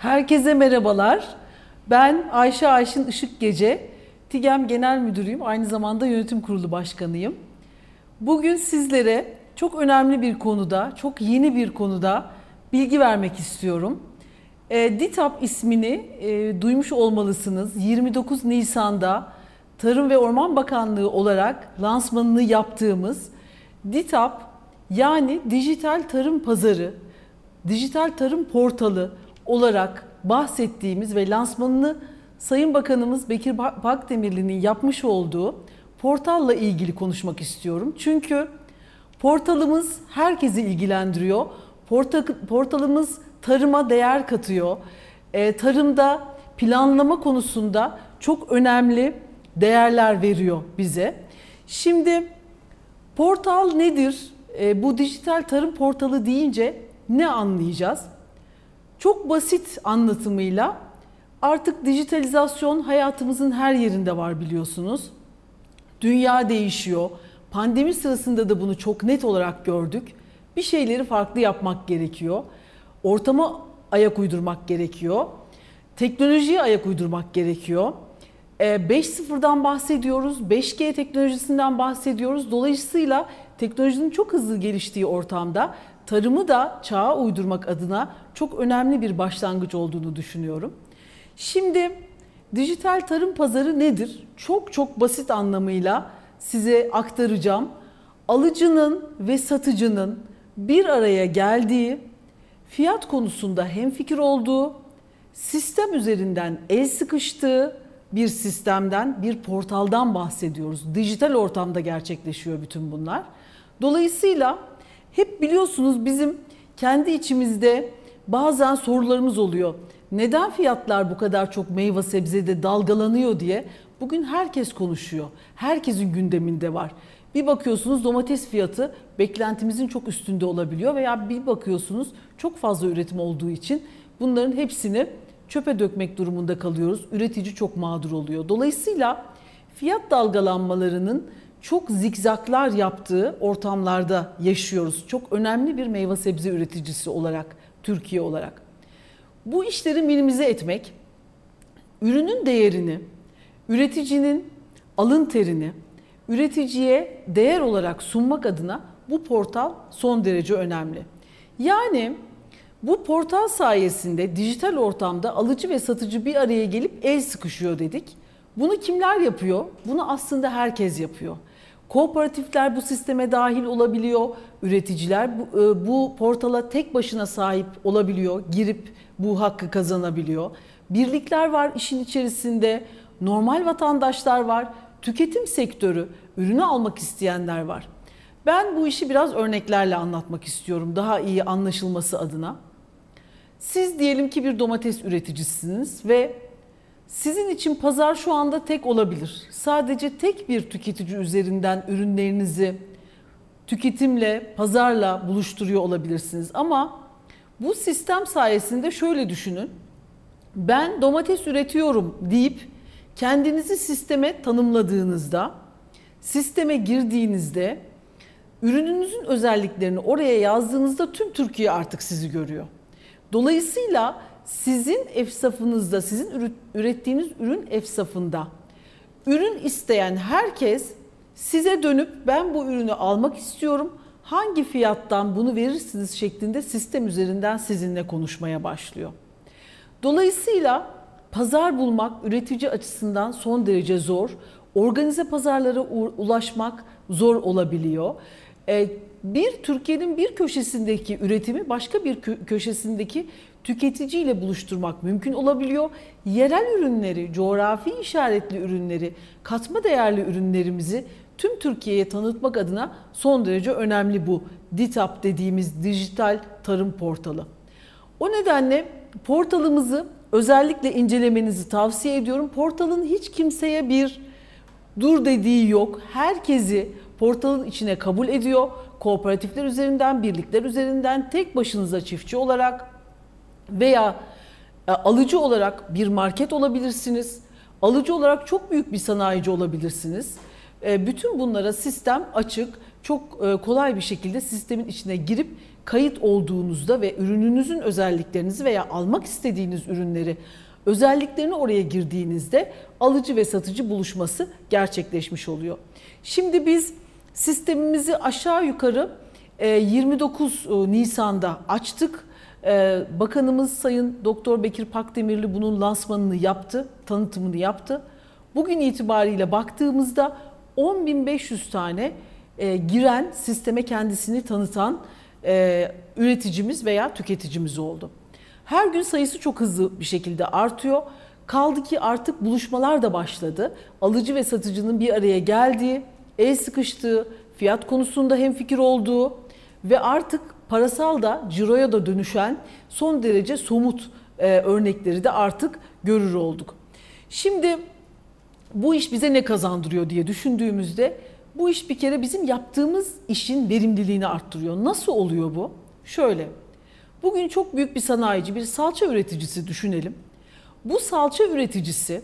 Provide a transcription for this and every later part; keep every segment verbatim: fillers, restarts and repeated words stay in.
Herkese merhabalar. Ben Ayşe Ayşin Işıkgece, TİGEM Genel Müdürüyüm. Aynı zamanda Yönetim Kurulu Başkanıyım. Bugün sizlere çok önemli bir konuda, çok yeni bir konuda bilgi vermek istiyorum. E, DİTAP ismini e, duymuş olmalısınız. yirmi dokuz Nisan'da Tarım ve Orman Bakanlığı olarak lansmanını yaptığımız DİTAP, yani Dijital Tarım Pazarı, Dijital Tarım Portalı olarak bahsettiğimiz ve lansmanını Sayın Bakanımız Bekir Pakdemirli'nin yapmış olduğu portalla ilgili konuşmak istiyorum. Çünkü portalımız herkesi ilgilendiriyor. Portalımız tarıma değer katıyor. Tarımda planlama konusunda çok önemli değerler veriyor bize. Şimdi portal nedir? Bu dijital tarım portalı deyince ne anlayacağız? Çok basit anlatımıyla artık dijitalizasyon hayatımızın her yerinde var, biliyorsunuz. Dünya değişiyor. Pandemi sırasında da bunu çok net olarak gördük. Bir şeyleri farklı yapmak gerekiyor. Ortama ayak uydurmak gerekiyor. Teknolojiye ayak uydurmak gerekiyor. beş nokta sıfırdan bahsediyoruz. beş G teknolojisinden bahsediyoruz. Dolayısıyla teknolojinin çok hızlı geliştiği ortamda tarımı da çağa uydurmak adına çok önemli bir başlangıç olduğunu düşünüyorum. Şimdi dijital tarım pazarı nedir? Çok çok basit anlamıyla size aktaracağım. Alıcının ve satıcının bir araya geldiği, fiyat konusunda hemfikir olduğu, sistem üzerinden el sıkıştığı bir sistemden, bir portaldan bahsediyoruz. Dijital ortamda gerçekleşiyor bütün bunlar. Dolayısıyla hep biliyorsunuz bizim kendi içimizde bazen sorularımız oluyor. Neden fiyatlar bu kadar çok meyve sebzede dalgalanıyor diye. Bugün herkes konuşuyor. Herkesin gündeminde var. Bir bakıyorsunuz domates fiyatı beklentimizin çok üstünde olabiliyor veya bir bakıyorsunuz çok fazla üretim olduğu için bunların hepsini çöpe dökmek durumunda kalıyoruz. Üretici çok mağdur oluyor. Dolayısıyla fiyat dalgalanmalarının çok zikzaklar yaptığı ortamlarda yaşıyoruz. Çok önemli bir meyve sebze üreticisi olarak, Türkiye olarak. Bu işleri minimize etmek, ürünün değerini, üreticinin alın terini, üreticiye değer olarak sunmak adına bu portal son derece önemli. Yani bu portal sayesinde dijital ortamda alıcı ve satıcı bir araya gelip el sıkışıyor dedik. Bunu kimler yapıyor? Bunu aslında herkes yapıyor. Kooperatifler bu sisteme dahil olabiliyor, üreticiler bu, bu portala tek başına sahip olabiliyor, girip bu hakkı kazanabiliyor. Birlikler var işin içerisinde, normal vatandaşlar var, tüketim sektörü, ürünü almak isteyenler var. Ben bu işi biraz örneklerle anlatmak istiyorum, daha iyi anlaşılması adına. Siz diyelim ki bir domates üreticisiniz ve sizin için pazar şu anda tek olabilir. Sadece tek bir tüketici üzerinden ürünlerinizi tüketimle, pazarla buluşturuyor olabilirsiniz. Ama bu sistem sayesinde şöyle düşünün. Ben domates üretiyorum deyip kendinizi sisteme tanımladığınızda, sisteme girdiğinizde, ürününüzün özelliklerini oraya yazdığınızda tüm Türkiye artık sizi görüyor. Dolayısıyla sizin efsafınızda, sizin ürettiğiniz ürün efsafında ürün isteyen herkes size dönüp ben bu ürünü almak istiyorum, hangi fiyattan bunu verirsiniz şeklinde sistem üzerinden sizinle konuşmaya başlıyor. Dolayısıyla pazar bulmak üretici açısından son derece zor. Organize pazarlara ulaşmak zor olabiliyor. Bir Türkiye'nin bir köşesindeki üretimi başka bir köşesindeki tüketiciyle buluşturmak mümkün olabiliyor. Yerel ürünleri, coğrafi işaretli ürünleri, katma değerli ürünlerimizi tüm Türkiye'ye tanıtmak adına son derece önemli bu DİTAP dediğimiz dijital tarım portalı. O nedenle portalımızı özellikle incelemenizi tavsiye ediyorum. Portalın hiç kimseye bir dur dediği yok. Herkesi portalın içine kabul ediyor. Kooperatifler üzerinden, birlikler üzerinden, tek başınıza çiftçi olarak veya alıcı olarak bir market olabilirsiniz. Alıcı olarak çok büyük bir sanayici olabilirsiniz. E, bütün bunlara sistem açık, çok e, kolay bir şekilde sistemin içine girip kayıt olduğunuzda ve ürününüzün özelliklerinizi veya almak istediğiniz ürünleri özelliklerini oraya girdiğinizde alıcı ve satıcı buluşması gerçekleşmiş oluyor. Şimdi biz sistemimizi aşağı yukarı yirmi dokuz Nisan'da açtık. Bakanımız Sayın Doktor Bekir Pakdemirli bunun lansmanını yaptı, tanıtımını yaptı. Bugün itibariyle baktığımızda on bin beş yüz tane giren, sisteme kendisini tanıtan üreticimiz veya tüketicimiz oldu. Her gün sayısı çok hızlı bir şekilde artıyor. Kaldı ki artık buluşmalar da başladı. Alıcı ve satıcının bir araya geldiği, el sıkıştığı, fiyat konusunda hemfikir olduğu ve artık parasal da ciroya da dönüşen son derece somut e, örnekleri de artık görür olduk. Şimdi bu iş bize ne kazandırıyor diye düşündüğümüzde bu iş bir kere bizim yaptığımız işin verimliliğini arttırıyor. Nasıl oluyor bu? Şöyle, bugün çok büyük bir sanayici, bir salça üreticisi düşünelim. Bu salça üreticisi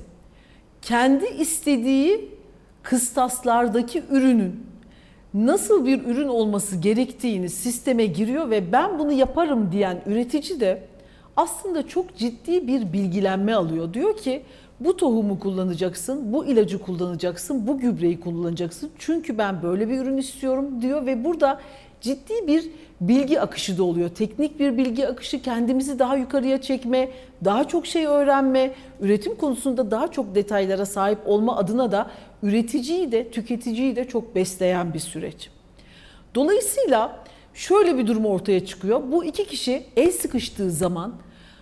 kendi istediği kıstaslardaki ürünün nasıl bir ürün olması gerektiğini sisteme giriyor ve ben bunu yaparım diyen üretici de aslında çok ciddi bir bilgilenme alıyor. Diyor ki bu tohumu kullanacaksın, bu ilacı kullanacaksın, bu gübreyi kullanacaksın. Çünkü ben böyle bir ürün istiyorum diyor ve burada ciddi bir bilgi akışı da oluyor. Teknik bir bilgi akışı, kendimizi daha yukarıya çekme, daha çok şey öğrenme, üretim konusunda daha çok detaylara sahip olma adına da üreticiyi de tüketiciyi de çok besleyen bir süreç. Dolayısıyla şöyle bir durum ortaya çıkıyor. Bu iki kişi el sıkıştığı zaman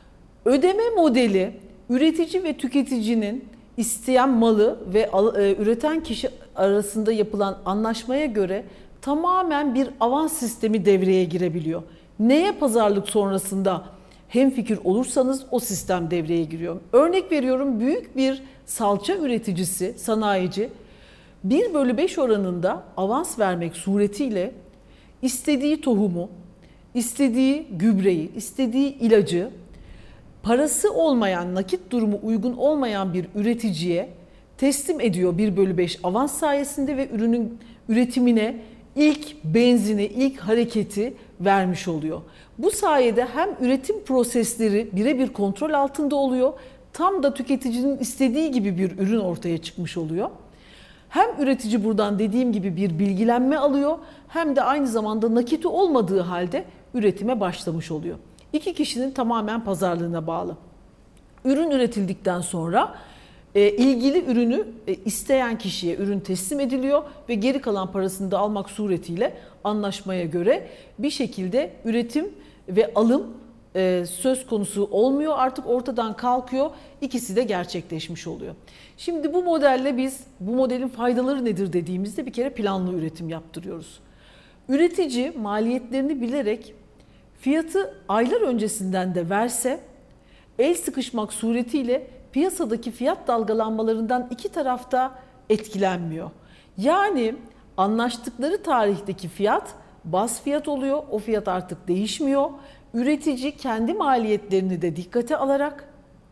ödeme modeli üretici ve tüketicinin isteyen malı ve üreten kişi arasında yapılan anlaşmaya göre tamamen bir avans sistemi devreye girebiliyor. Neye pazarlık sonrasında hemfikir olursanız o sistem devreye giriyor. Örnek veriyorum, büyük bir salça üreticisi, sanayici bir bölü beş oranında avans vermek suretiyle istediği tohumu, istediği gübreyi, istediği ilacı parası olmayan, nakit durumu uygun olmayan bir üreticiye teslim ediyor bir bölü beş avans sayesinde ve ürünün üretimine ilk benzini, ilk hareketi vermiş oluyor. Bu sayede hem üretim prosesleri birebir kontrol altında oluyor, tam da tüketicinin istediği gibi bir ürün ortaya çıkmış oluyor. Hem üretici buradan dediğim gibi bir bilgilenme alıyor, hem de aynı zamanda nakiti olmadığı halde üretime başlamış oluyor. İki kişinin tamamen pazarlığına bağlı. Ürün üretildikten sonra e, ilgili ürünü e, isteyen kişiye ürün teslim ediliyor ve geri kalan parasını da almak suretiyle anlaşmaya göre bir şekilde üretim ve alım e, söz konusu olmuyor. Artık ortadan kalkıyor. İkisi de gerçekleşmiş oluyor. Şimdi bu modelle biz, bu modelin faydaları nedir dediğimizde bir kere planlı üretim yaptırıyoruz. Üretici maliyetlerini bilerek fiyatı aylar öncesinden de verse el sıkışmak suretiyle piyasadaki fiyat dalgalanmalarından iki tarafta etkilenmiyor. Yani anlaştıkları tarihteki fiyat baz fiyat oluyor. O fiyat artık değişmiyor. Üretici kendi maliyetlerini de dikkate alarak,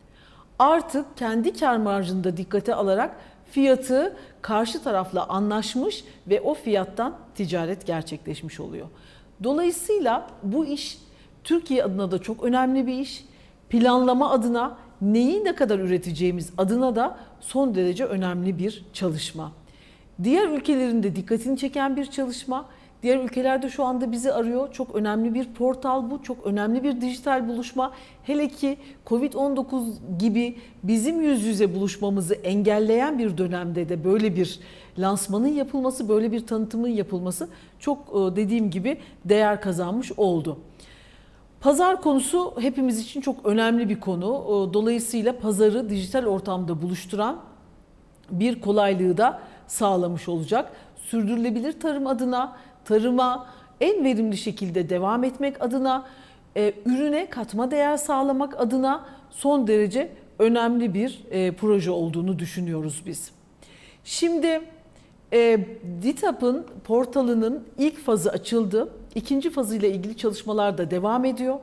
artık kendi kar marjını da dikkate alarak fiyatı karşı tarafla anlaşmış ve o fiyattan ticaret gerçekleşmiş oluyor. Dolayısıyla bu iş Türkiye adına da çok önemli bir iş. Planlama adına, neyi ne kadar üreteceğimiz adına da son derece önemli bir çalışma. Diğer ülkelerin de dikkatini çeken bir çalışma. Diğer ülkelerde şu anda bizi arıyor. Çok önemli bir portal bu, çok önemli bir dijital buluşma. Hele ki kovid on dokuz gibi bizim yüz yüze buluşmamızı engelleyen bir dönemde de böyle bir lansmanın yapılması, böyle bir tanıtımın yapılması çok dediğim gibi değer kazanmış oldu. Pazar konusu hepimiz için çok önemli bir konu. Dolayısıyla pazarı dijital ortamda buluşturan bir kolaylığı da sağlamış olacak. Sürdürülebilir tarım adına, tarıma en verimli şekilde devam etmek adına, e, ürüne katma değer sağlamak adına son derece önemli bir e, proje olduğunu düşünüyoruz biz. Şimdi e, DİTAP'ın portalının ilk fazı açıldı. İkinci fazıyla ilgili çalışmalar da devam ediyor.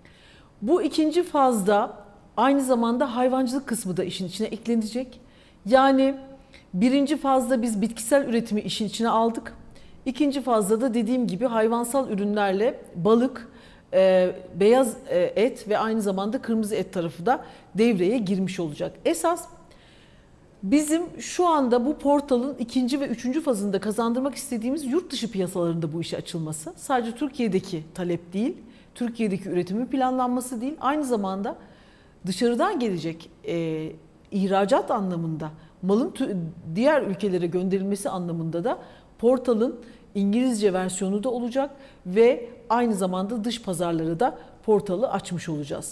Bu ikinci fazda aynı zamanda hayvancılık kısmı da işin içine eklenecek. Yani Birinci fazda biz bitkisel üretimi işin içine aldık. İkinci fazda da dediğim gibi hayvansal ürünlerle balık, e, beyaz e, et ve aynı zamanda kırmızı et tarafı da devreye girmiş olacak. Esas bizim şu anda bu portalın ikinci ve üçüncü fazında kazandırmak istediğimiz yurt dışı piyasalarında bu işe açılması. Sadece Türkiye'deki talep değil, Türkiye'deki üretimin planlanması değil, aynı zamanda dışarıdan gelecek e, ihracat anlamında, malın diğer ülkelere gönderilmesi anlamında da portalın İngilizce versiyonu da olacak ve aynı zamanda dış pazarlara da portalı açmış olacağız.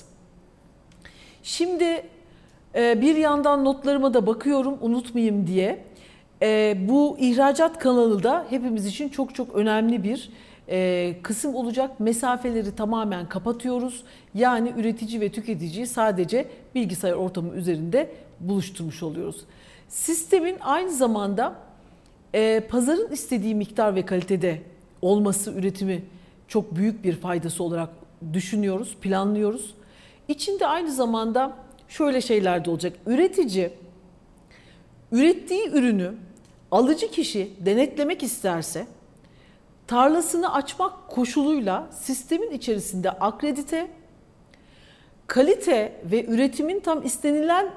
Şimdi bir yandan notlarıma da bakıyorum unutmayayım diye. Bu ihracat kanalı da hepimiz için çok çok önemli bir kısım olacak. Mesafeleri tamamen kapatıyoruz. Yani üretici ve tüketiciyi sadece bilgisayar ortamı üzerinde buluşturmuş oluyoruz. Sistemin aynı zamanda pazarın istediği miktar ve kalitede olması, üretimi çok büyük bir faydası olarak düşünüyoruz, planlıyoruz. İçinde aynı zamanda şöyle şeyler de olacak. Üretici ürettiği ürünü alıcı kişi denetlemek isterse tarlasını açmak koşuluyla sistemin içerisinde akredite, kalite ve üretimin tam istenilen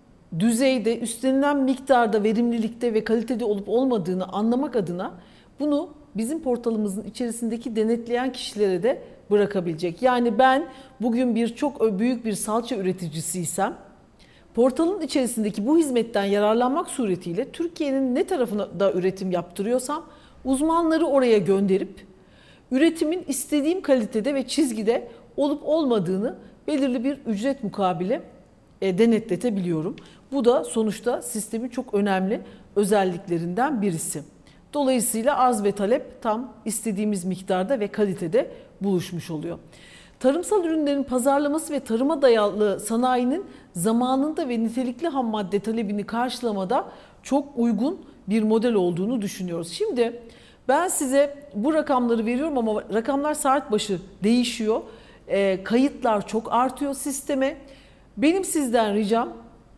düzeyde, istenilen miktarda, verimlilikte ve kalitede olup olmadığını anlamak adına bunu bizim portalımızın içerisindeki denetleyen kişilere de bırakabilecek. Yani ben bugün bir çok büyük bir salça üreticisiysem, portalın içerisindeki bu hizmetten yararlanmak suretiyle Türkiye'nin ne tarafına da üretim yaptırıyorsam uzmanları oraya gönderip üretimin istediğim kalitede ve çizgide olup olmadığını belirli bir ücret mukabili e, denetletebiliyorum. Bu da sonuçta sistemin çok önemli özelliklerinden birisi. Dolayısıyla arz ve talep tam istediğimiz miktarda ve kalitede buluşmuş oluyor. Tarımsal ürünlerin pazarlaması ve tarıma dayalı sanayinin zamanında ve nitelikli ham madde talebini karşılamada çok uygun bir model olduğunu düşünüyoruz. Şimdi ben size bu rakamları veriyorum ama rakamlar saat başı değişiyor. E, kayıtlar çok artıyor sisteme. Benim sizden ricam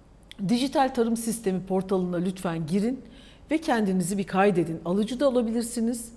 dijital tarım sistemi portalına lütfen girin ve kendinizi bir kaydedin. Alıcı da olabilirsiniz,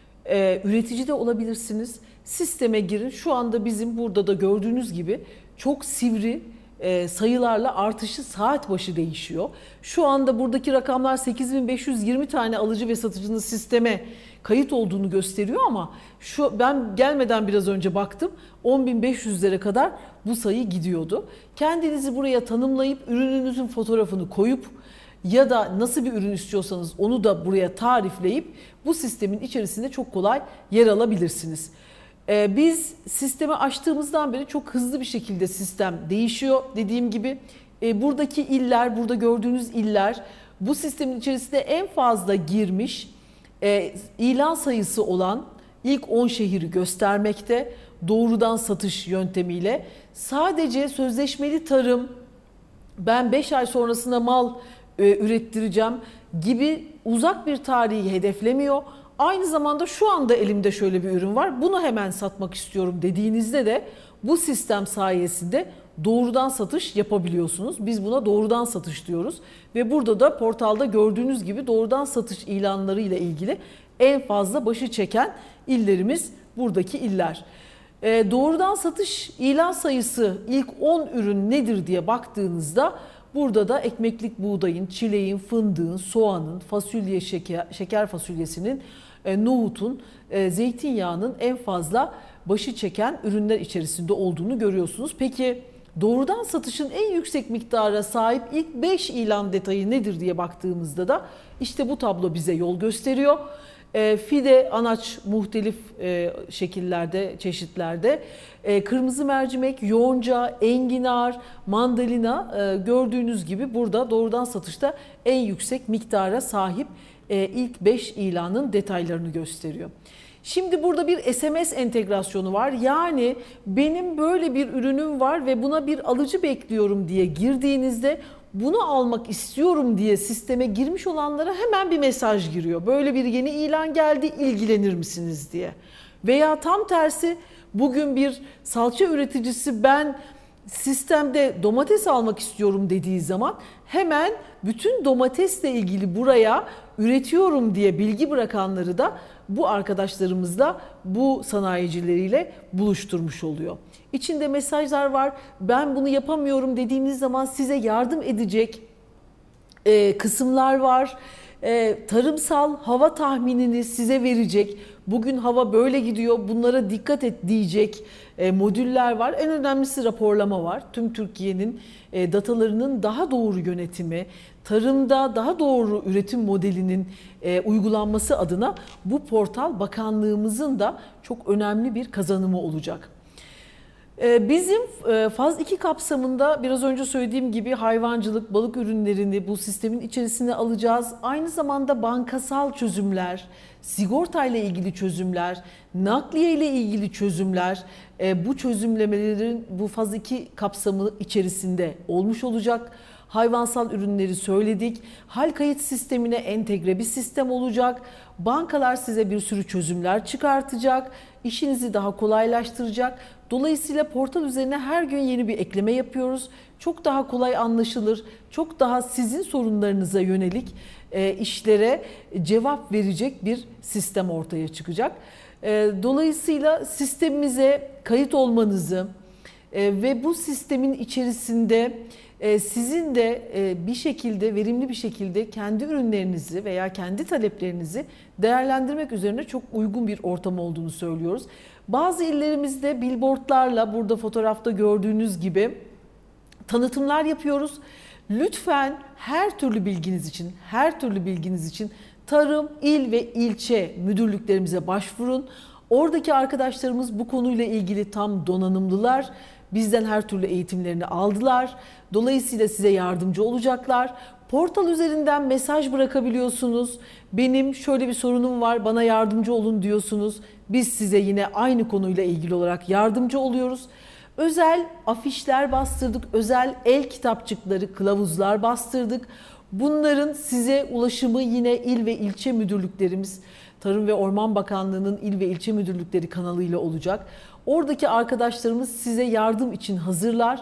e, üretici de olabilirsiniz. Sisteme girin. Şu anda bizim burada da gördüğünüz gibi çok sivri e, sayılarla artışı saat başı değişiyor. Şu anda buradaki rakamlar sekiz bin beş yüz yirmi tane alıcı ve satıcının sisteme kayıt olduğunu gösteriyor ama şu ben gelmeden biraz önce baktım on bin beş yüzlere kadar bu sayı gidiyordu. Kendinizi buraya tanımlayıp ürününüzün fotoğrafını koyup ya da nasıl bir ürün istiyorsanız onu da buraya tarifleyip bu sistemin içerisinde çok kolay yer alabilirsiniz. Ee, biz sistemi açtığımızdan beri çok hızlı bir şekilde sistem değişiyor. Dediğim gibi e, buradaki iller, burada gördüğünüz iller bu sistemin içerisinde en fazla girmiş e, ilan sayısı olan ilk on şehri göstermekte. Doğrudan satış yöntemiyle sadece sözleşmeli tarım, ben beş ay sonrasında mal e, ürettireceğim gibi uzak bir tarihi hedeflemiyor. Aynı zamanda şu anda elimde şöyle bir ürün var, bunu hemen satmak istiyorum dediğinizde de bu sistem sayesinde doğrudan satış yapabiliyorsunuz. Biz buna doğrudan satış diyoruz ve burada da portalda gördüğünüz gibi doğrudan satış ilanları ile ilgili en fazla başı çeken illerimiz buradaki iller. E, doğrudan satış ilan sayısı ilk on ürün nedir diye baktığınızda burada da ekmeklik buğdayın, çileğin, fındığın, soğanın, fasulye, şeker, şeker fasulyesinin, e, nohutun, e, zeytinyağının en fazla başı çeken ürünler içerisinde olduğunu görüyorsunuz. Peki doğrudan satışın en yüksek miktara sahip ilk beş ilan detayı nedir diye baktığımızda da işte bu tablo bize yol gösteriyor. E, fide, anaç muhtelif e, şekillerde, çeşitlerde, e, kırmızı mercimek, yonca, enginar, mandalina e, gördüğünüz gibi burada doğrudan satışta en yüksek miktara sahip e, ilk beş ilanın detaylarını gösteriyor. Şimdi burada bir S M S entegrasyonu var. Yani benim böyle bir ürünüm var ve buna bir alıcı bekliyorum diye girdiğinizde bunu almak istiyorum diye sisteme girmiş olanlara hemen bir mesaj giriyor. Böyle bir yeni ilan geldi, ilgilenir misiniz diye. Veya tam tersi bugün bir salça üreticisi ben sistemde domates almak istiyorum dediği zaman hemen bütün domatesle ilgili buraya üretiyorum diye bilgi bırakanları da bu arkadaşlarımızla, bu sanayicileriyle buluşturmuş oluyor. İçinde mesajlar var. Ben bunu yapamıyorum dediğiniz zaman size yardım edecek e, kısımlar var. E, tarımsal hava tahminini size verecek. Bugün hava böyle gidiyor, bunlara dikkat et diyecek e, modüller var. En önemlisi raporlama var. Tüm Türkiye'nin e, datalarının daha doğru yönetimi, tarımda daha doğru üretim modelinin e, uygulanması adına bu portal bakanlığımızın da çok önemli bir kazanımı olacak. Bizim faz iki kapsamında biraz önce söylediğim gibi hayvancılık, balık ürünlerini bu sistemin içerisine alacağız. Aynı zamanda bankasal çözümler, sigortayla ilgili çözümler, nakliye ile ilgili çözümler bu çözümlemelerin bu faz iki kapsamı içerisinde olmuş olacak. Hayvansal ürünleri söyledik. Hal kayıt sistemine entegre bir sistem olacak. Bankalar size bir sürü çözümler çıkartacak. İşinizi daha kolaylaştıracak. Dolayısıyla portal üzerine her gün yeni bir ekleme yapıyoruz. Çok daha kolay anlaşılır, çok daha sizin sorunlarınıza yönelik e, işlere cevap verecek bir sistem ortaya çıkacak. E, dolayısıyla sistemimize kayıt olmanızı e, ve bu sistemin içerisinde e, sizin de e, bir şekilde, verimli bir şekilde kendi ürünlerinizi veya kendi taleplerinizi değerlendirmek üzerine çok uygun bir ortam olduğunu söylüyoruz. Bazı illerimizde billboardlarla burada fotoğrafta gördüğünüz gibi tanıtımlar yapıyoruz. Lütfen her türlü bilginiz için, her türlü bilginiz için tarım, il ve ilçe müdürlüklerimize başvurun. Oradaki arkadaşlarımız bu konuyla ilgili tam donanımlılar. Bizden her türlü eğitimlerini aldılar. Dolayısıyla size yardımcı olacaklar. Portal üzerinden mesaj bırakabiliyorsunuz. Benim şöyle bir sorunum var, bana yardımcı olun diyorsunuz. Biz size yine aynı konuyla ilgili olarak yardımcı oluyoruz. Özel afişler bastırdık, özel el kitapçıkları, kılavuzlar bastırdık. Bunların size ulaşımı yine il ve ilçe müdürlüklerimiz, Tarım ve Orman Bakanlığı'nın il ve ilçe müdürlükleri kanalıyla olacak. Oradaki arkadaşlarımız size yardım için hazırlar.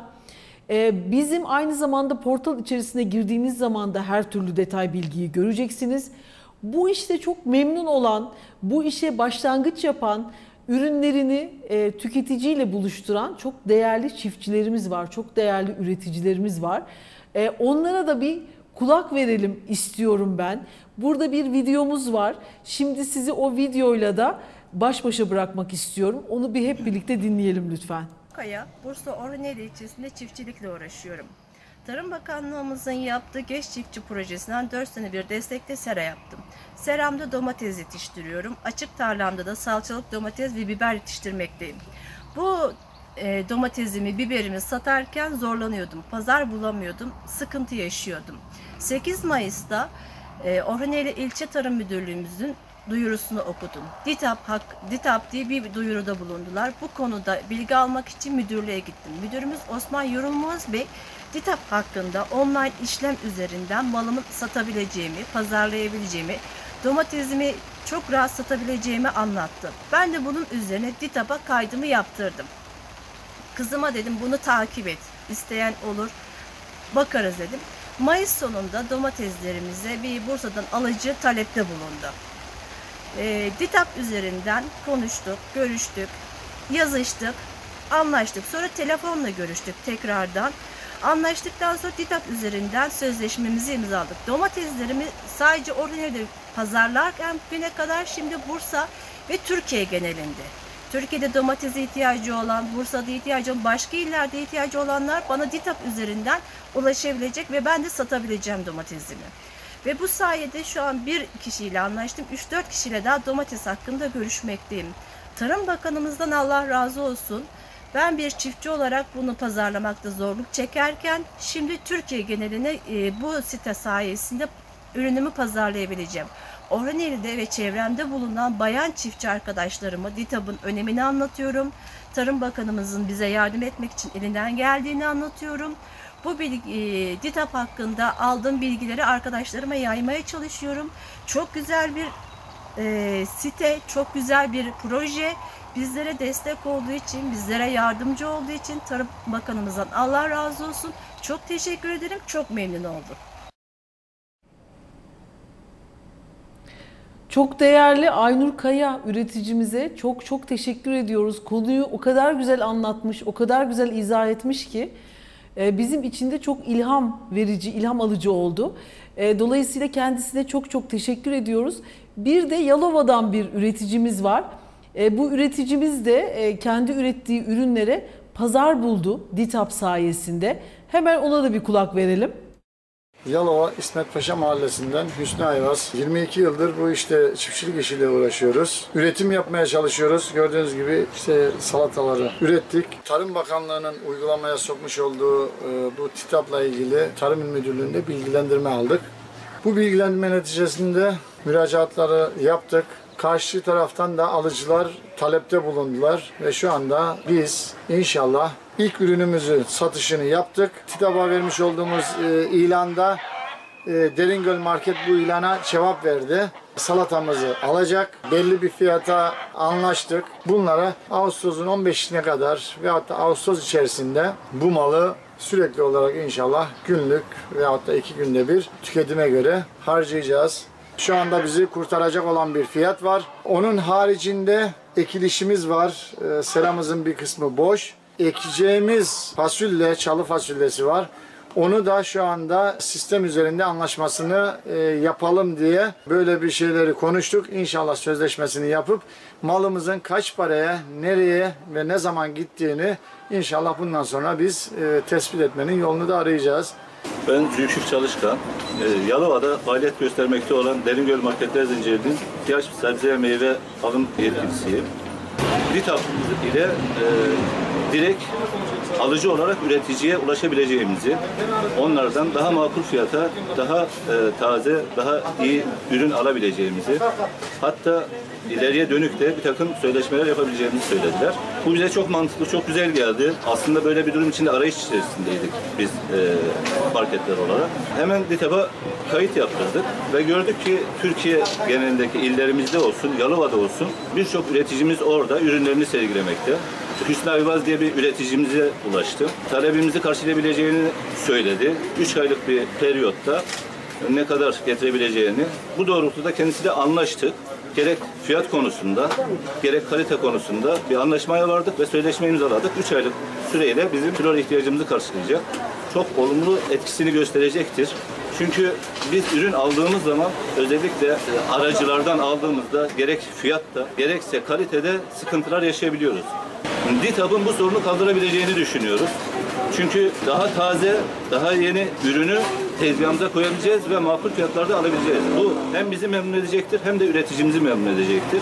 Bizim aynı zamanda portal içerisine girdiğiniz zaman da her türlü detay bilgiyi göreceksiniz. Bu işte çok memnun olan, bu işe başlangıç yapan, ürünlerini tüketiciyle buluşturan çok değerli çiftçilerimiz var, çok değerli üreticilerimiz var. Onlara da bir kulak verelim istiyorum ben. Burada bir videomuz var. Şimdi sizi o videoyla da baş başa bırakmak istiyorum. Onu bir hep birlikte dinleyelim lütfen. Kaya, Bursa Orhaneli ilçesinde çiftçilikle uğraşıyorum. Tarım Bakanlığımızın yaptığı Genç Çiftçi projesinden dört sene bir destekte sera yaptım. Seramda domates yetiştiriyorum. Açık tarlamda da salçalık domates ve biber yetiştirmekteyim. Bu e, domatesimi, biberimi satarken zorlanıyordum. Pazar bulamıyordum, sıkıntı yaşıyordum. sekiz Mayıs'ta e, Orhaneli İlçe Tarım Müdürlüğümüzün duyurusunu okudum. DİTAP, hak, DİTAP diye bir duyuruda bulundular. Bu konuda bilgi almak için müdürlüğe gittim. Müdürümüz Osman Yorulmaz Bey, DİTAP hakkında online işlem üzerinden malımı satabileceğimi, pazarlayabileceğimi, domatesimi çok rahat satabileceğimi anlattı. Ben de bunun üzerine DİTAP'a kaydımı yaptırdım. Kızıma dedim bunu takip et, İsteyen olur, bakarız dedim. Mayıs sonunda domateslerimize bir Bursa'dan alıcı talepte bulundu. E, DİTAP üzerinden konuştuk, görüştük, yazıştık, anlaştık. Sonra telefonla görüştük tekrardan. Anlaştıktan sonra DİTAP üzerinden sözleşmemizi imzaladık. Domateslerimi sadece Orhaneli'de pazarlarken güne kadar şimdi Bursa ve Türkiye genelinde. Türkiye'de domatese ihtiyacı olan, Bursa'da ihtiyacı olan, başka illerde ihtiyacı olanlar bana DİTAP üzerinden ulaşabilecek ve ben de satabileceğim domatesimi. Ve bu sayede şu an bir kişiyle anlaştım. üç dört kişiyle daha domates hakkında görüşmekteyim. Tarım Bakanımızdan Allah razı olsun. Ben bir çiftçi olarak bunu pazarlamakta zorluk çekerken şimdi Türkiye geneline e, bu site sayesinde ürünümü pazarlayabileceğim. Orhaneli'de ve çevremde bulunan bayan çiftçi arkadaşlarıma DİTAP'ın önemini anlatıyorum. Tarım Bakanımızın bize yardım etmek için elinden geldiğini anlatıyorum. Bu bilgi, e, DİTAP hakkında aldığım bilgileri arkadaşlarıma yaymaya çalışıyorum. Çok güzel bir e, site, çok güzel bir proje. Bizlere destek olduğu için, bizlere yardımcı olduğu için Tarım Bakanımızdan Allah razı olsun. Çok teşekkür ederim. Çok memnun oldum. Çok değerli Aynur Kaya üreticimize çok çok teşekkür ediyoruz. Konuyu o kadar güzel anlatmış, o kadar güzel izah etmiş ki bizim için de çok ilham verici, ilham alıcı oldu. Dolayısıyla kendisine çok çok teşekkür ediyoruz. Bir de Yalova'dan bir üreticimiz var. Bu üreticimiz de kendi ürettiği ürünlere pazar buldu DİTAP sayesinde. Hemen ona da bir kulak verelim. Yalova İsmet Paşa Mahallesi'nden Hüsnü Ayvaz. yirmi iki yıldır bu işte çiftçilik işiyle uğraşıyoruz. Üretim yapmaya çalışıyoruz. Gördüğünüz gibi işte salataları ürettik. Tarım Bakanlığı'nın uygulamaya sokmuş olduğu bu TİTAP'la ilgili Tarım İl Müdürlüğü'nde bilgilendirme aldık. Bu bilgilendirme neticesinde müracaatları yaptık. Karşı taraftan da alıcılar talepte bulundular ve şu anda biz inşallah ilk ürünümüzün satışını yaptık. TİTAP'a vermiş olduğumuz e, ilanda e, Deringöl Market bu ilana cevap verdi. Salatamızı alacak. Belli bir fiyata anlaştık. Bunlara Ağustos'un on beşine kadar veyahut da Ağustos içerisinde bu malı sürekli olarak inşallah günlük veyahut da iki günde bir tüketime göre harcayacağız. Şu anda bizi kurtaracak olan bir fiyat var. Onun haricinde ekilişimiz var. E, seramızın bir kısmı boş. Ekeceğimiz fasulye, çalı fasulyesi var. Onu da şu anda sistem üzerinde anlaşmasını e, yapalım diye böyle bir şeyleri konuştuk. İnşallah sözleşmesini yapıp malımızın kaç paraya, nereye ve ne zaman gittiğini inşallah bundan sonra biz e, tespit etmenin yolunu da arayacağız. Ben Zülküf Çalışkan, Yalova'da faaliyet göstermekte olan Deringöl Marketler Zinciri'nin ihtiyaç sebze meyve alım yetkilisiyim. DİTAP ile e, direkt alıcı olarak üreticiye ulaşabileceğimizi, onlardan daha makul fiyata, daha e, taze, daha iyi ürün alabileceğimizi, hatta ileriye dönük de bir takım sözleşmeler yapabileceğimizi söylediler. Bu bize çok mantıklı, çok güzel geldi. Aslında böyle bir durum içinde arayış içerisindeydik biz e, marketler olarak. Hemen DİTAP'a kayıt yaptırdık ve gördük ki Türkiye genelindeki illerimizde olsun, Yalova'da olsun birçok üreticimiz orada ürünlerini sergilemekte. Hüsnü Ayvaz diye bir üreticimize ulaştı. Talebimizi karşılayabileceğini söyledi. üç aylık bir periyotta ne kadar getirebileceğini. Bu doğrultuda kendisiyle anlaştık. Gerek fiyat konusunda, gerek kalite konusunda bir anlaşmaya vardık ve sözleşme imzaladık. üç aylık süreyle bizim flora ihtiyacımızı karşılayacak. Çok olumlu etkisini gösterecektir. Çünkü biz ürün aldığımız zaman özellikle aracılardan aldığımızda gerek fiyatta, gerekse kalitede sıkıntılar yaşayabiliyoruz. DİTAP'ın bu sorunu kaldırabileceğini düşünüyoruz. Çünkü daha taze, daha yeni ürünü tezgahımıza koyabileceğiz ve makul fiyatlarda alabileceğiz. Bu hem bizi memnun edecektir hem de üreticimizi memnun edecektir.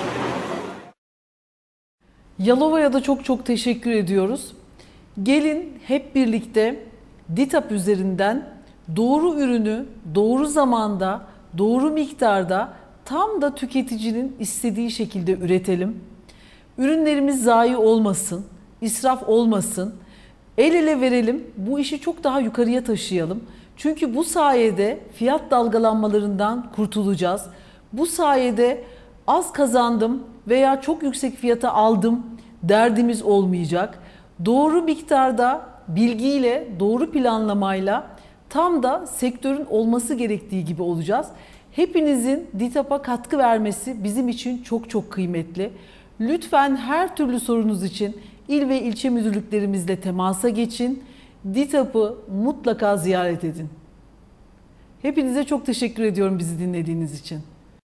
Yalova'ya da çok çok teşekkür ediyoruz. Gelin hep birlikte DİTAP üzerinden doğru ürünü doğru zamanda, doğru miktarda tam da tüketicinin istediği şekilde üretelim. Ürünlerimiz zayi olmasın, israf olmasın. El ele verelim, bu işi çok daha yukarıya taşıyalım. Çünkü bu sayede fiyat dalgalanmalarından kurtulacağız. Bu sayede az kazandım veya çok yüksek fiyata aldım derdimiz olmayacak. Doğru miktarda, bilgiyle, doğru planlamayla tam da sektörün olması gerektiği gibi olacağız. Hepinizin DİTAP'a katkı vermesi bizim için çok çok kıymetli. Lütfen her türlü sorunuz için il ve ilçe müdürlüklerimizle temasa geçin. DİTAP'ı mutlaka ziyaret edin. Hepinize çok teşekkür ediyorum bizi dinlediğiniz için.